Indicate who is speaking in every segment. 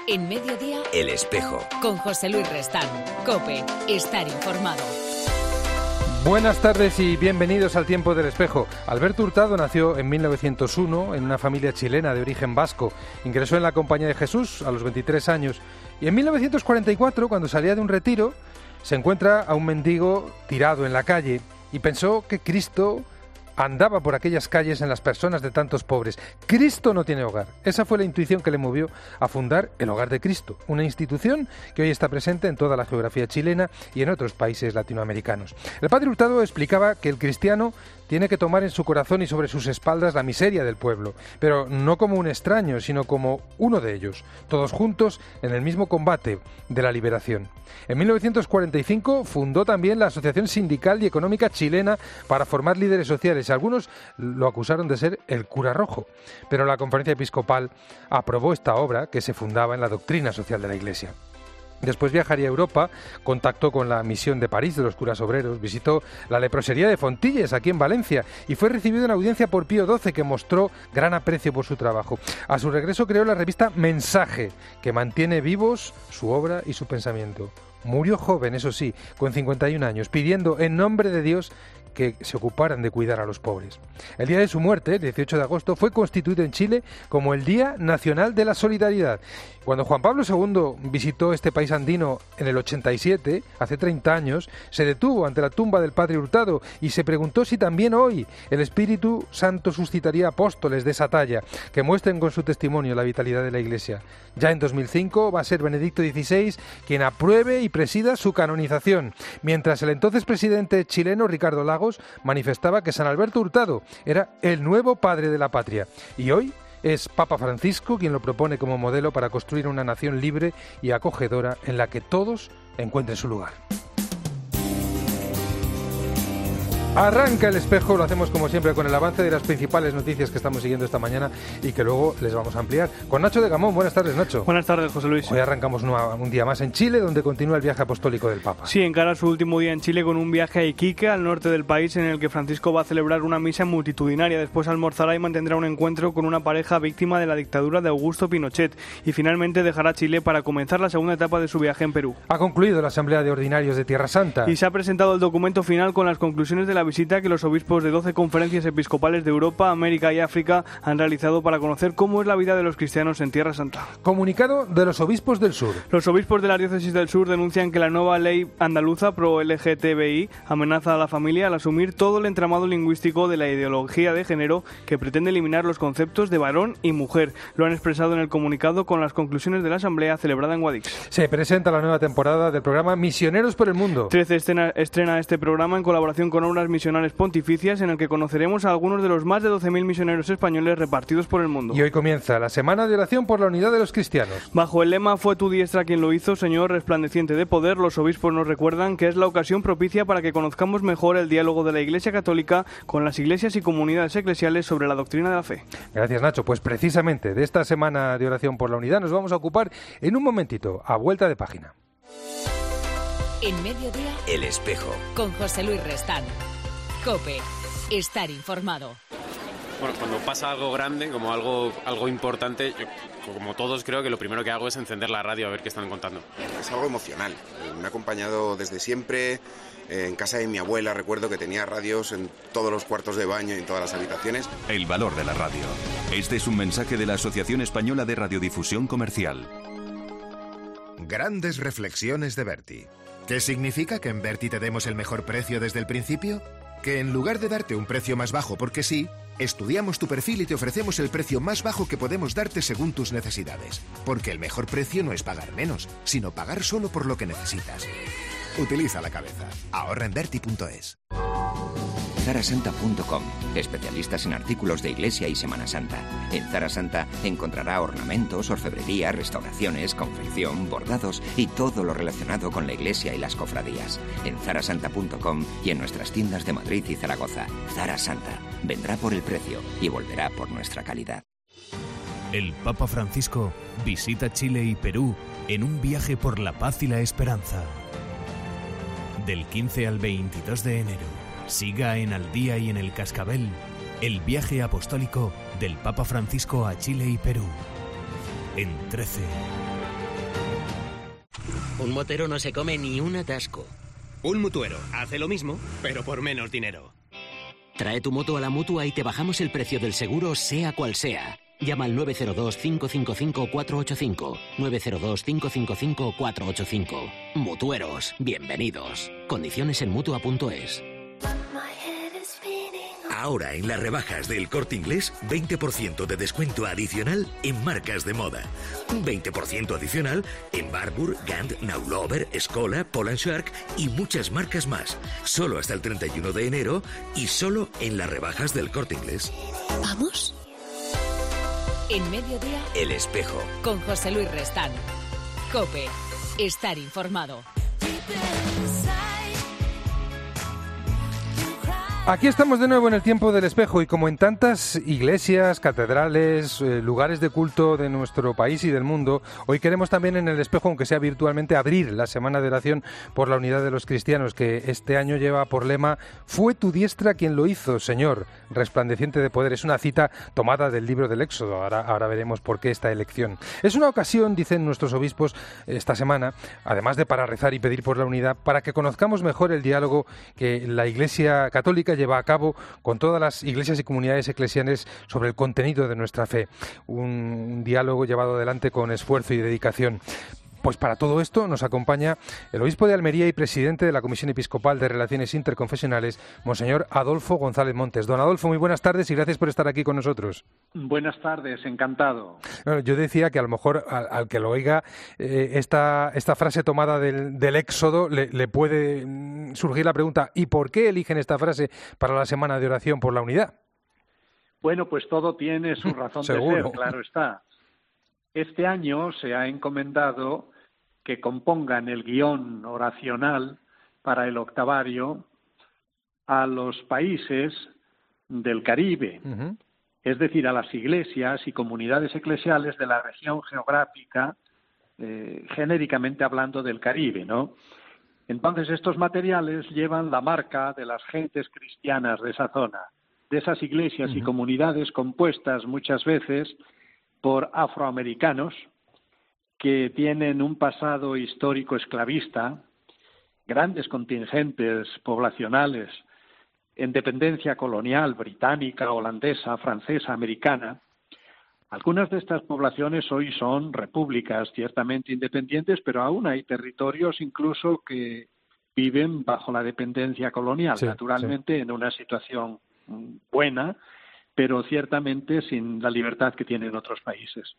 Speaker 1: En Mediodía,
Speaker 2: El Espejo.
Speaker 1: Con José Luis Restán. COPE. Estar informado.
Speaker 3: Buenas tardes y bienvenidos al Tiempo del Espejo. Alberto Hurtado nació en 1901 en una familia chilena de origen vasco. Ingresó en la Compañía de Jesús a los 23 años y en 1944, cuando salía de un retiro, se encuentra a un mendigo tirado en la calle y pensó que Cristo andaba por aquellas calles en las personas de tantos pobres. Cristo no tiene hogar. Esa fue la intuición que le movió a fundar el Hogar de Cristo, una institución que hoy está presente en toda la geografía chilena y en otros países latinoamericanos. El padre Hurtado explicaba que el cristiano tiene que tomar en su corazón y sobre sus espaldas la miseria del pueblo, pero no como un extraño, sino como uno de ellos, todos juntos en el mismo combate de la liberación. En 1945 fundó también la Asociación Sindical y Económica Chilena para formar líderes sociales. Algunos lo acusaron de ser el cura rojo, pero la Conferencia Episcopal aprobó esta obra que se fundaba en la doctrina social de la Iglesia. Después viajaría a Europa, contactó con la misión de París de los curas obreros, visitó la leprosería de Fontilles, aquí en Valencia, y fue recibido en audiencia por Pío XII, que mostró gran aprecio por su trabajo. A su regreso creó la revista Mensaje, que mantiene vivos su obra y su pensamiento. Murió joven, eso sí, con 51 años, pidiendo en nombre de Dios que se ocuparan de cuidar a los pobres. El día de su muerte, el 18 de agosto, fue constituido en Chile como el Día Nacional de la Solidaridad. Cuando Juan Pablo II visitó este país andino en el 87, hace 30 años, se detuvo ante la tumba del padre Hurtado y se preguntó si también hoy el Espíritu Santo suscitaría apóstoles de esa talla que muestren con su testimonio la vitalidad de la Iglesia. Ya en 2005 va a ser Benedicto XVI quien apruebe y presida su canonización, mientras el entonces presidente chileno Ricardo Lagos manifestaba que San Alberto Hurtado era el nuevo padre de la patria. Y hoy es Papa Francisco quien lo propone como modelo para construir una nación libre y acogedora en la que todos encuentren su lugar. Arranca El Espejo, lo hacemos como siempre con el avance de las principales noticias que estamos siguiendo esta mañana y que luego les vamos a ampliar. Con Nacho de Gamón. Buenas tardes, Nacho.
Speaker 4: Buenas tardes, José Luis.
Speaker 3: Hoy arrancamos un día más en Chile, donde continúa el viaje apostólico del Papa.
Speaker 4: Sí, encara su último día en Chile con un viaje a Iquique, al norte del país, en el que Francisco va a celebrar una misa multitudinaria. Después almorzará y mantendrá un encuentro con una pareja víctima de la dictadura de Augusto Pinochet. Y finalmente dejará Chile para comenzar la segunda etapa de su viaje en Perú.
Speaker 3: Ha concluido la Asamblea de Ordinarios de Tierra Santa.
Speaker 4: Y se ha presentado el documento final con las conclusiones de la visita que los obispos de 12 conferencias episcopales de Europa, América y África han realizado para conocer cómo es la vida de los cristianos en Tierra Santa.
Speaker 3: Comunicado de los obispos del sur.
Speaker 4: Los obispos de la diócesis del sur denuncian que la nueva ley andaluza pro LGTBI amenaza a la familia al asumir todo el entramado lingüístico de la ideología de género que pretende eliminar los conceptos de varón y mujer. Lo han expresado en el comunicado con las conclusiones de la asamblea celebrada en Guadix.
Speaker 3: Se presenta la nueva temporada del programa Misioneros por el Mundo.
Speaker 4: 13 estrena este programa en colaboración con obras misionales pontificias, en el que conoceremos a algunos de los más de 12.000 misioneros españoles repartidos por el mundo.
Speaker 3: Y hoy comienza la Semana de Oración por la Unidad de los Cristianos.
Speaker 4: Bajo el lema "Fue tu diestra quien lo hizo, Señor resplandeciente de poder", los obispos nos recuerdan que es la ocasión propicia para que conozcamos mejor el diálogo de la Iglesia Católica con las iglesias y comunidades eclesiales sobre la doctrina de la fe.
Speaker 3: Gracias, Nacho. Pues precisamente de esta Semana de Oración por la Unidad nos vamos a ocupar en un momentito, a vuelta de página.
Speaker 1: En Mediodía,
Speaker 2: El Espejo.
Speaker 1: Con José Luis Restán. COPE. Estar informado.
Speaker 5: Bueno, cuando pasa algo grande, como algo importante, yo, como todos, creo que lo primero que hago es encender la radio a ver qué están contando.
Speaker 6: Es algo emocional. Me ha acompañado desde siempre. En casa de mi abuela recuerdo que tenía radios en todos los cuartos de baño y en todas las habitaciones.
Speaker 7: El valor de la radio. Este es un mensaje de la Asociación Española de Radiodifusión Comercial.
Speaker 8: Grandes reflexiones de Berti. ¿Qué significa que en Berti te demos el mejor precio desde el principio? Que en lugar de darte un precio más bajo porque sí, estudiamos tu perfil y te ofrecemos el precio más bajo que podemos darte según tus necesidades. Porque el mejor precio no es pagar menos, sino pagar solo por lo que necesitas. Utiliza la cabeza. Ahorra en Berti.es.
Speaker 2: Zarasanta.com, especialistas en artículos de iglesia y Semana Santa. En Zara Santa encontrará ornamentos, orfebrería, restauraciones, confección, bordados y todo lo relacionado con la iglesia y las cofradías. En Zarasanta.com y en nuestras tiendas de Madrid y Zaragoza. Zara Santa vendrá por el precio y volverá por nuestra calidad.
Speaker 9: El Papa Francisco visita Chile y Perú en un viaje por la paz y la esperanza. Del 15 al 22 de enero. Siga en Al Día y en El Cascabel el viaje apostólico del Papa Francisco a Chile y Perú. En 13.
Speaker 10: Un motero no se come ni un atasco.
Speaker 11: Un mutuero hace lo mismo, pero por menos dinero.
Speaker 10: Trae tu moto a la Mutua y te bajamos el precio del seguro, sea cual sea. Llama al 902-555-485. 902-555-485. Mutueros, bienvenidos. Condiciones en Mutua.es.
Speaker 12: Ahora en las rebajas del Corte Inglés, 20% de descuento adicional en marcas de moda. Un 20% adicional en Barbour, Gant, Naulover, Escola, Poland Shark y muchas marcas más. Solo hasta el 31 de enero y solo en las rebajas del Corte Inglés.
Speaker 1: ¿Vamos? En Mediodía,
Speaker 12: El Espejo.
Speaker 1: con José Luis Restán. COPE. Estar informado.
Speaker 3: Aquí estamos de nuevo en el tiempo del espejo y como en tantas iglesias, catedrales, lugares de culto de nuestro país y del mundo, hoy queremos también en el espejo, aunque sea virtualmente, abrir la semana de oración por la unidad de los cristianos, que este año lleva por lema «Fue tu diestra quien lo hizo, Señor, resplandeciente de poder». Es una cita tomada del libro del Éxodo, ahora veremos por qué esta elección. Es una ocasión, dicen nuestros obispos esta semana, además de para rezar y pedir por la unidad, para que conozcamos mejor el diálogo que la Iglesia Católica lleva a cabo con todas las iglesias y comunidades eclesiales sobre el contenido de nuestra fe. Un diálogo llevado adelante con esfuerzo y dedicación. Pues para todo esto nos acompaña el obispo de Almería y presidente de la Comisión Episcopal de Relaciones Interconfesionales, Monseñor Adolfo González Montes. Don Adolfo, muy buenas tardes y gracias por estar aquí con nosotros.
Speaker 13: Buenas tardes, encantado.
Speaker 3: Bueno, yo decía que a lo mejor al que lo oiga esta frase tomada del Éxodo le puede surgir la pregunta ¿y por qué eligen esta frase para la semana de oración por la unidad?
Speaker 13: Bueno, pues todo tiene su razón de ser, claro está. Este año se ha encomendado que compongan el guión oracional para el octavario a los países del Caribe, es decir, a las iglesias y comunidades eclesiales de la región geográfica, genéricamente hablando del Caribe, ¿no? Entonces estos materiales llevan la marca de las gentes cristianas de esa zona, de esas iglesias y comunidades compuestas muchas veces por afroamericanos que tienen un pasado histórico esclavista, grandes contingentes poblacionales en dependencia colonial británica, holandesa, francesa, americana. Algunas de estas poblaciones hoy son repúblicas ciertamente independientes, pero aún hay territorios incluso que viven bajo la dependencia colonial, naturalmente en una situación buena, pero ciertamente sin la libertad que tienen otros países.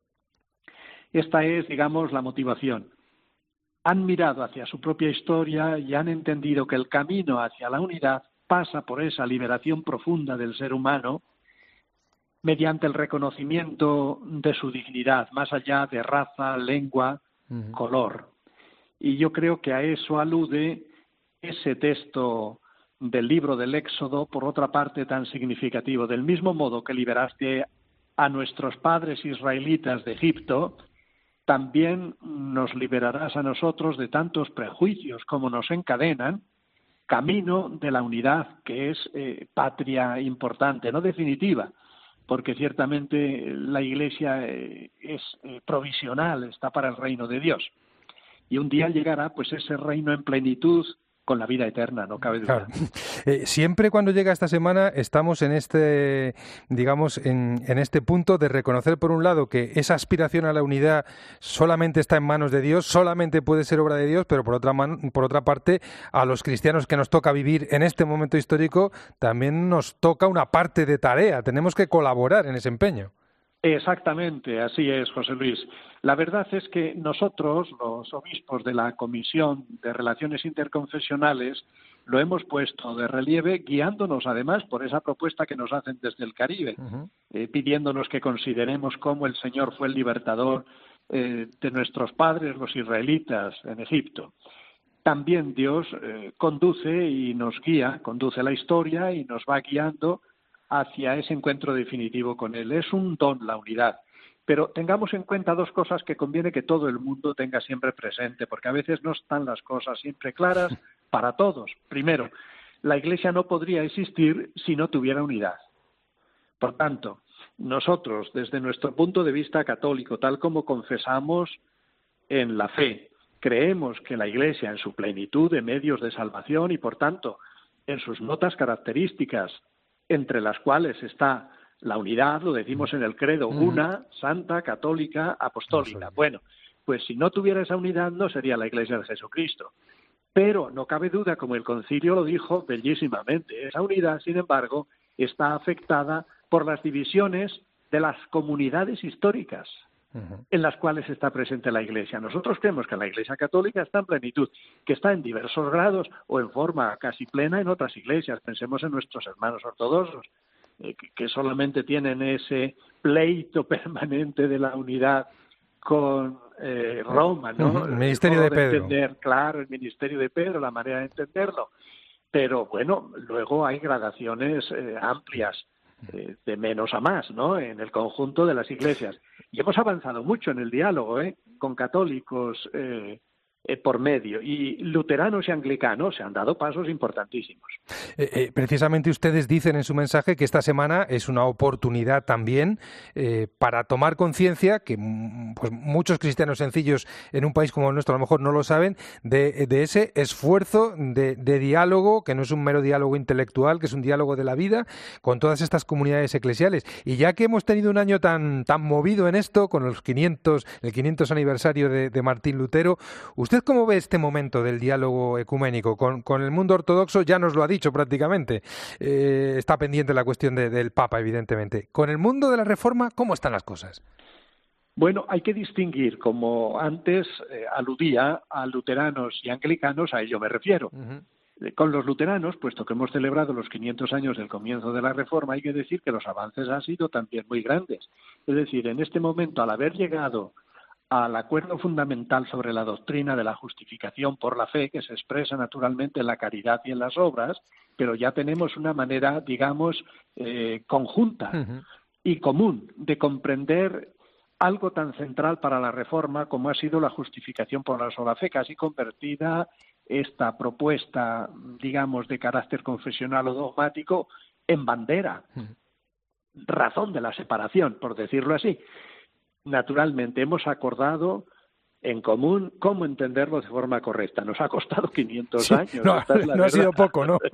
Speaker 13: Esta es, digamos, la motivación. Han mirado hacia su propia historia y han entendido que el camino hacia la unidad pasa por esa liberación profunda del ser humano mediante el reconocimiento de su dignidad, más allá de raza, lengua, color. Y yo creo que a eso alude ese texto del libro del Éxodo, por otra parte tan significativo. Del mismo modo que liberaste a nuestros padres israelitas de Egipto, también nos liberarás a nosotros de tantos prejuicios como nos encadenan, camino de la unidad, que es patria importante, no definitiva, porque ciertamente la Iglesia es provisional, está para el reino de Dios. Y un día llegará pues ese reino en plenitud, con la vida eterna, no cabe duda.
Speaker 3: Claro. Siempre cuando llega esta semana estamos en este, digamos, en este punto de reconocer por un lado que esa aspiración a la unidad solamente está en manos de Dios, solamente puede ser obra de Dios, pero por otra parte a los cristianos que nos toca vivir en este momento histórico también nos toca una parte de tarea, tenemos que colaborar en ese empeño.
Speaker 13: Exactamente, así es, José Luis. La verdad es que nosotros, los obispos de la Comisión de Relaciones Interconfesionales, lo hemos puesto de relieve, guiándonos además por esa propuesta que nos hacen desde el Caribe, pidiéndonos que consideremos cómo el Señor fue el libertador de nuestros padres, los israelitas, en Egipto. También Dios conduce y nos guía, conduce la historia y nos va guiando hacia ese encuentro definitivo con Él. Es un don la unidad. Pero tengamos en cuenta dos cosas que conviene que todo el mundo tenga siempre presente, porque a veces no están las cosas siempre claras para todos. Primero, la Iglesia no podría existir si no tuviera unidad. Por tanto, nosotros, desde nuestro punto de vista católico, tal como confesamos en la fe, creemos que la Iglesia, en su plenitud de medios de salvación y, por tanto, en sus notas características, entre las cuales está la unidad, lo decimos en el credo, una, santa, católica, apostólica. Bueno, pues si no tuviera esa unidad no sería la Iglesia de Jesucristo. Pero no cabe duda, como el concilio lo dijo bellísimamente, esa unidad, sin embargo, está afectada por las divisiones de las comunidades históricas en las cuales está presente la Iglesia. Nosotros creemos que la Iglesia católica está en plenitud, que está en diversos grados o en forma casi plena en otras iglesias. Pensemos en nuestros hermanos ortodoxos, que solamente tienen ese pleito permanente de la unidad con Roma, ¿no?
Speaker 3: El ministerio de Pedro.
Speaker 13: Entender, claro, el ministerio de Pedro, la manera de entenderlo. Pero bueno, luego hay gradaciones amplias, de menos a más, ¿no? En el conjunto de las iglesias. Y hemos avanzado mucho en el diálogo, con católicos por medio. Y luteranos y anglicanos se han dado pasos importantísimos.
Speaker 3: Precisamente ustedes dicen en su mensaje que esta semana es una oportunidad también para tomar conciencia, que pues, muchos cristianos sencillos en un país como el nuestro a lo mejor no lo saben, de ese esfuerzo de diálogo, que no es un mero diálogo intelectual, que es un diálogo de la vida con todas estas comunidades eclesiales. Y ya que hemos tenido un año tan movido en esto, con el 500 aniversario de Martín Lutero, ¿usted cómo ve este momento del diálogo ecuménico? Con el mundo ortodoxo ya nos lo ha dicho prácticamente, está pendiente la cuestión del Papa, evidentemente. Con el mundo de la Reforma, ¿cómo están las cosas?
Speaker 13: Bueno, hay que distinguir, como antes aludía a luteranos y anglicanos, a ello me refiero. Con los luteranos, puesto que hemos celebrado los 500 años del comienzo de la Reforma, hay que decir que los avances han sido también muy grandes. Es decir, en este momento, al haber llegado al acuerdo fundamental sobre la doctrina de la justificación por la fe, que se expresa naturalmente en la caridad y en las obras, pero ya tenemos una manera, digamos, conjunta y común de comprender algo tan central para la Reforma como ha sido la justificación por la sola fe, casi convertida esta propuesta, digamos, de carácter confesional o dogmático en bandera, razón de la separación, por decirlo así. Naturalmente, hemos acordado en común cómo entenderlo de forma correcta. Nos ha costado 500 años.
Speaker 3: No ha sido poco, ¿no?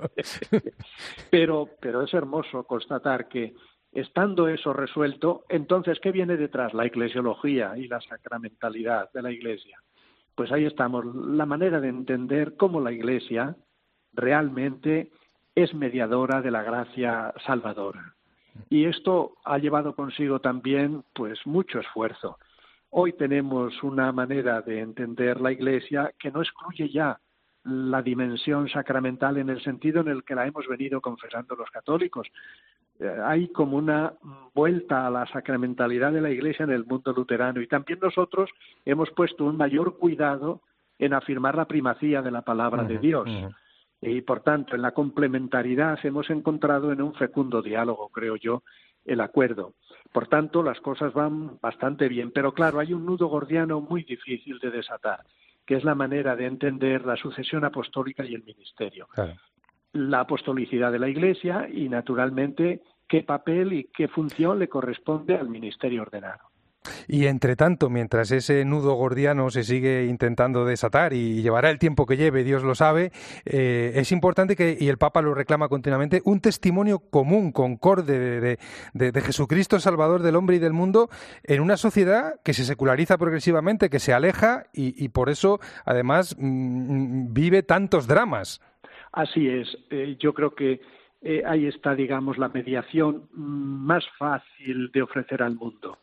Speaker 13: Pero es hermoso constatar que, estando eso resuelto, entonces, ¿qué viene detrás? La eclesiología y la sacramentalidad de la Iglesia. Pues ahí estamos, la manera de entender cómo la Iglesia realmente es mediadora de la gracia salvadora. Y esto ha llevado consigo también pues mucho esfuerzo. Hoy tenemos una manera de entender la Iglesia que no excluye ya la dimensión sacramental en el sentido en el que la hemos venido confesando los católicos. Hay como una vuelta a la sacramentalidad de la Iglesia en el mundo luterano, y también nosotros hemos puesto un mayor cuidado en afirmar la primacía de la palabra de Dios. Y, por tanto, en la complementariedad hemos encontrado en un fecundo diálogo, creo yo, el acuerdo. Por tanto, las cosas van bastante bien. Pero, claro, hay un nudo gordiano muy difícil de desatar, que es la manera de entender la sucesión apostólica y el ministerio. Claro. La apostolicidad de la Iglesia y, naturalmente, qué papel y qué función le corresponde al ministerio ordenado.
Speaker 3: Y entre tanto, mientras ese nudo gordiano se sigue intentando desatar y llevará el tiempo que lleve, Dios lo sabe, es importante que, y el Papa lo reclama continuamente, un testimonio común, concorde de Jesucristo Salvador del hombre y del mundo en una sociedad que se seculariza progresivamente, que se aleja y por eso, además, vive tantos dramas.
Speaker 13: Así es. Yo creo que ahí está, digamos, la mediación más fácil de ofrecer al mundo.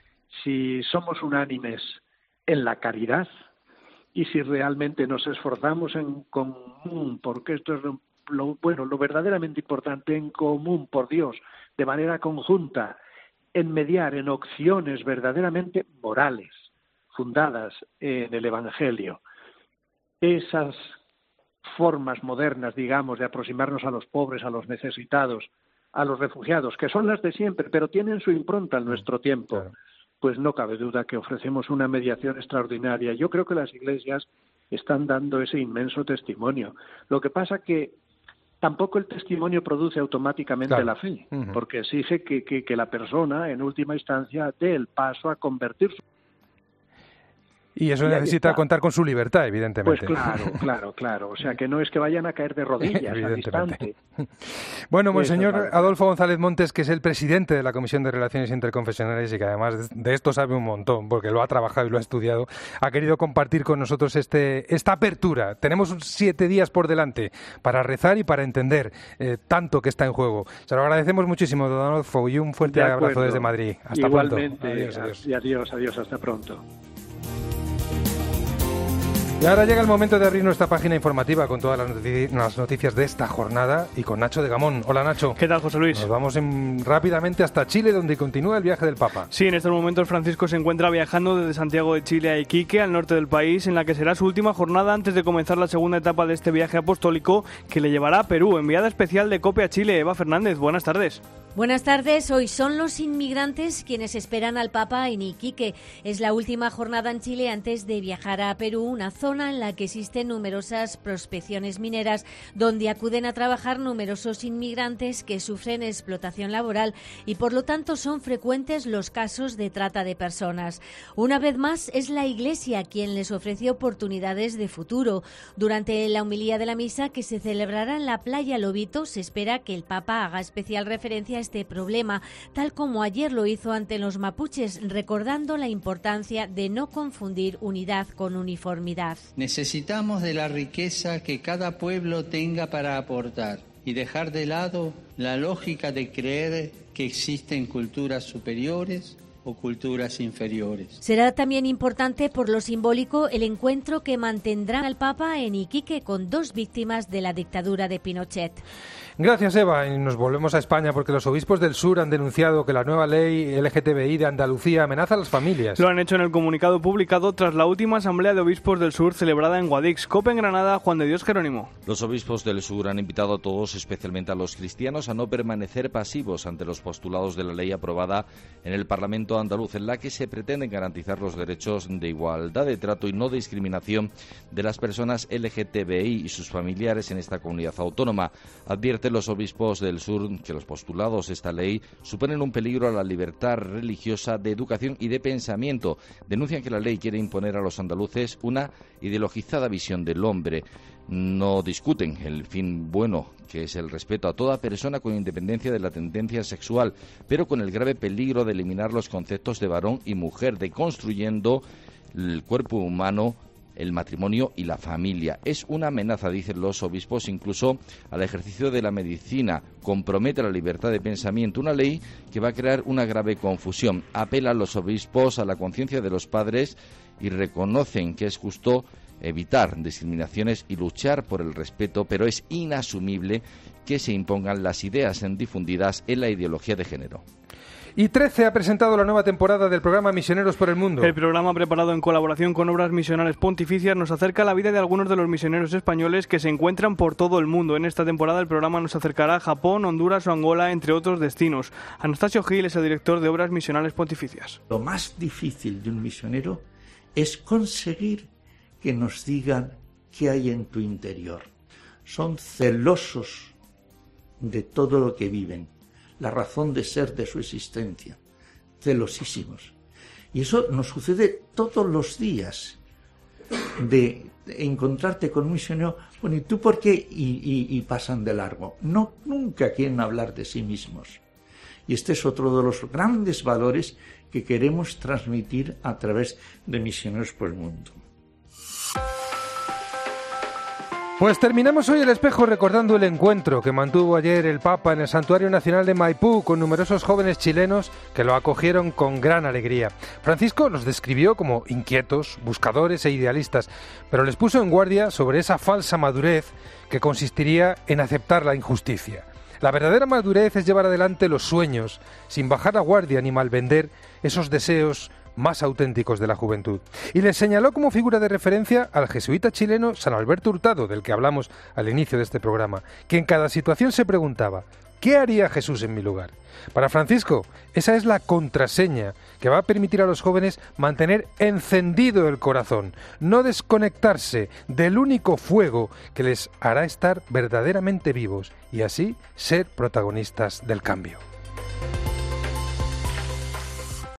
Speaker 13: Si somos unánimes en la caridad y si realmente nos esforzamos en común, porque esto es lo verdaderamente importante, en común por Dios, de manera conjunta, en mediar en opciones verdaderamente morales, fundadas en el Evangelio, esas formas modernas, digamos, de aproximarnos a los pobres, a los necesitados, a los refugiados, que son las de siempre, pero tienen su impronta en nuestro tiempo. Claro. Pues no cabe duda que ofrecemos una mediación extraordinaria. Yo creo que las iglesias están dando ese inmenso testimonio. Lo que pasa que tampoco el testimonio produce automáticamente la fe, porque exige que la persona, en última instancia, dé el paso a convertirse.
Speaker 3: Y eso necesita contar con su libertad, evidentemente.
Speaker 13: Pues claro. O sea, que no es que vayan a caer de rodillas al instante.
Speaker 3: Bueno, monseñor Adolfo González Montes, que es el presidente de la Comisión de Relaciones Interconfesionales y que además de esto sabe un montón, porque lo ha trabajado y lo ha estudiado, ha querido compartir con nosotros esta apertura. Tenemos 7 días por delante para rezar y para entender tanto que está en juego. Se lo agradecemos muchísimo, don Adolfo, y un fuerte abrazo desde Madrid. Hasta
Speaker 13: Igualmente,
Speaker 3: pronto.
Speaker 13: Adiós, hasta pronto.
Speaker 3: Y ahora llega el momento de abrir nuestra página informativa con todas las noticias de esta jornada y con Nacho de Gamón. Hola, Nacho.
Speaker 4: ¿Qué tal, José Luis?
Speaker 3: Nos vamos rápidamente hasta Chile, donde continúa el viaje del Papa.
Speaker 4: Sí, en estos momentos Francisco se encuentra viajando desde Santiago de Chile a Iquique, al norte del país, en la que será su última jornada antes de comenzar la segunda etapa de este viaje apostólico que le llevará a Perú. Enviada especial de COPE a Chile, Eva Fernández. Buenas tardes.
Speaker 14: Buenas tardes. Hoy son los inmigrantes quienes esperan al Papa en Iquique. Es la última jornada en Chile antes de viajar a Perú, una zona en la que existen numerosas prospecciones mineras, donde acuden a trabajar numerosos inmigrantes que sufren explotación laboral y por lo tanto son frecuentes los casos de trata de personas. Una vez más es la Iglesia quien les ofrece oportunidades de futuro. Durante la homilía de la misa que se celebrará en la playa Lobito, se espera que el Papa haga especial referencia a este problema, tal como ayer lo hizo ante los mapuches, recordando la importancia de no confundir unidad con uniformidad.
Speaker 15: Necesitamos de la riqueza que cada pueblo tenga para aportar y dejar de lado la lógica de creer que existen culturas superiores o culturas inferiores.
Speaker 14: Será también importante por lo simbólico el encuentro que mantendrá el Papa en Iquique con 2 víctimas de la dictadura de Pinochet.
Speaker 3: Gracias, Eva. Y nos volvemos a España porque los obispos del sur han denunciado que la nueva ley LGTBI de Andalucía amenaza a las familias.
Speaker 4: Lo han hecho en el comunicado publicado tras la última asamblea de obispos del sur celebrada en Guadix. COPE en Granada, Juan de Dios Jerónimo.
Speaker 16: Los obispos del sur han invitado a todos, especialmente a los cristianos, a no permanecer pasivos ante los postulados de la ley aprobada en el Parlamento andaluz, en la que se pretenden garantizar los derechos de igualdad de trato y no discriminación de las personas LGTBI y sus familiares en esta comunidad autónoma. Advierten los obispos del sur que los postulados de esta ley suponen un peligro a la libertad religiosa, de educación y de pensamiento. Denuncian que la ley quiere imponer a los andaluces una ideologizada visión del hombre. No discuten el fin bueno, que es el respeto a toda persona con independencia de la tendencia sexual, pero con el grave peligro de eliminar los conceptos de varón y mujer, deconstruyendo el cuerpo humano, el matrimonio y la familia. Es una amenaza, dicen los obispos, incluso al ejercicio de la medicina. Compromete la libertad de pensamiento, una ley que va a crear una grave confusión. Apela a los obispos a la conciencia de los padres y reconocen que es justo evitar discriminaciones y luchar por el respeto, pero es inasumible que se impongan las ideas difundidas en la ideología de género.
Speaker 3: Y 13 ha presentado la nueva temporada del programa Misioneros por el Mundo.
Speaker 4: El programa, preparado en colaboración con Obras Misionales Pontificias, nos acerca a la vida de algunos de los misioneros españoles que se encuentran por todo el mundo. En esta temporada el programa nos acercará a Japón, Honduras o Angola, entre otros destinos. Anastasio Gil es el director de Obras Misionales Pontificias.
Speaker 17: Lo más difícil de un misionero es conseguir que nos digan qué hay en tu interior. Son celosos de todo lo que viven, la razón de ser de su existencia, celosísimos. Y eso nos sucede todos los días, de encontrarte con un misionero, bueno, ¿y tú por qué? Y pasan de largo. No, nunca quieren hablar de sí mismos. Y este es otro de los grandes valores que queremos transmitir a través de Misioneros por el Mundo.
Speaker 3: Pues terminamos hoy el espejo recordando el encuentro que mantuvo ayer el Papa en el Santuario Nacional de Maipú con numerosos jóvenes chilenos que lo acogieron con gran alegría. Francisco los describió como inquietos, buscadores e idealistas, pero les puso en guardia sobre esa falsa madurez que consistiría en aceptar la injusticia. La verdadera madurez es llevar adelante los sueños, sin bajar la guardia ni malvender esos deseos más auténticos de la juventud. Y les señaló como figura de referencia al jesuita chileno San Alberto Hurtado, del que hablamos al inicio de este programa, que en cada situación se preguntaba: ¿qué haría Jesús en mi lugar? Para Francisco, esa es la contraseña que va a permitir a los jóvenes mantener encendido el corazón, no desconectarse del único fuego que les hará estar verdaderamente vivos y así ser protagonistas del cambio.